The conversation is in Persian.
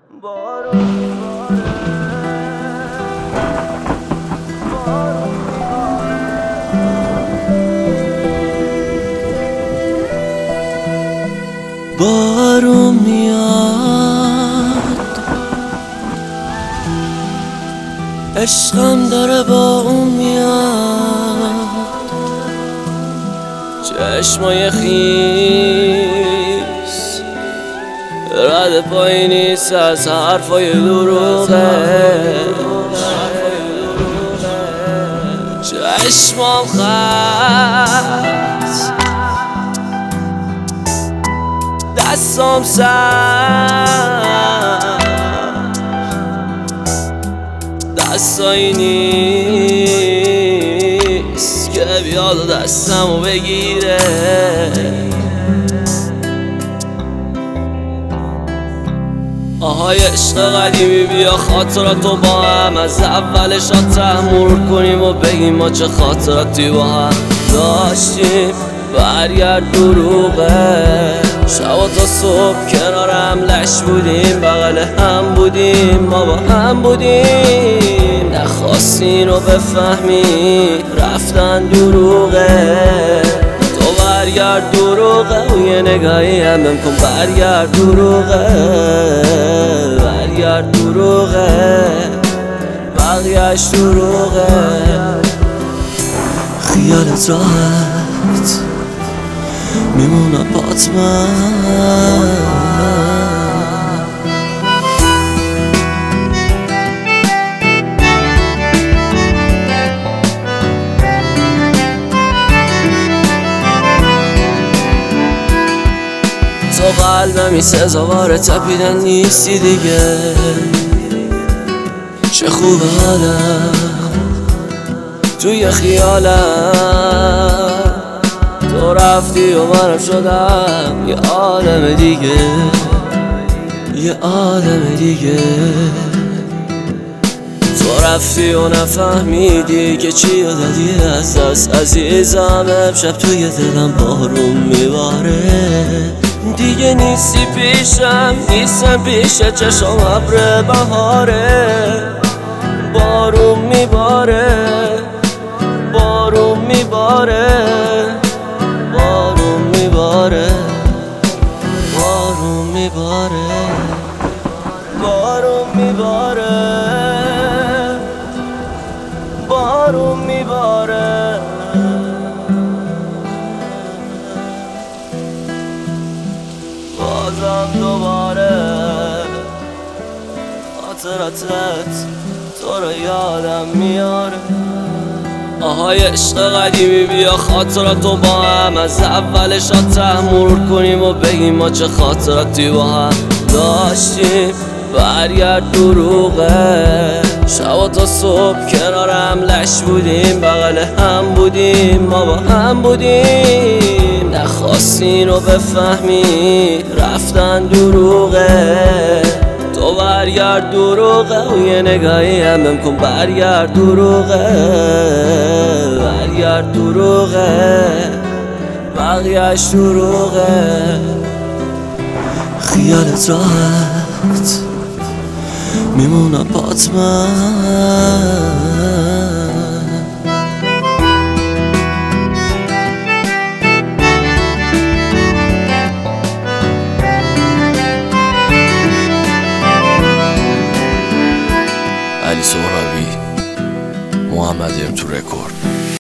بارون میاد، عشقم داره با اون میاد، چشمای خیس رد پایی نیست از حرفای دروغش، چشمام خست دستام سر دستایی نیست که بیاد و دستمو بگیره. آهای عشق قدیمی، بیا خاطراتو با هم از اولش مرور کنیم و بگیم ما چه خاطراتی با هم داشتیم. برگرد دروغه، شبا تا صبح کنار هم لش بودیم، بغل هم بودیم، ما با هم بودیم، نخواستین رو بفهمی رفتن دروغه. تو برگرد دروغه و یه نگاهی هم بکن، برگرد دروغه، برگرد دروغه، بقیه‌اش دروغه. خیالت راحت میمونه بات من، تو قلبمی سزاوار تپیدن نیستی دیگه. چه خوب حالم توی خیالم، تو رفتی و منم شدم یه عالم دیگه، یه عالم دیگه. تو رفتی و نفهمیدی که چی و دادی از دست عزیزم. امشب توی دلم بارون میباره، دیگه نیستی پیشم، نیستم پیش چشم ابر بهاره. بارون میباره، بارون میباره، بارون میباره، بارون میباره، بارون میباره، بارون میباره. بازم دوباره خاطراتت تو رو یادم میاره. آهای عشق قدیمی، بیا خاطراتو با هم از اولش مرور کنیم و بگیم ما چه خاطراتی با هم داشتیم. برگرد دروغه، شبا تا صبح کنار هم لش بودیم، بغل هم بودیم، ما با هم بودیم، نخواستین رو بفهمی رفتن دروغه. تو برگرد دروغه و یه نگاهی هم بکن، برگرد دروغه، برگرد دروغه، بقیه‌اش دروغه. خیالت راحت میمونه بات من. علی سهرابی، محمد ام تو رکورد.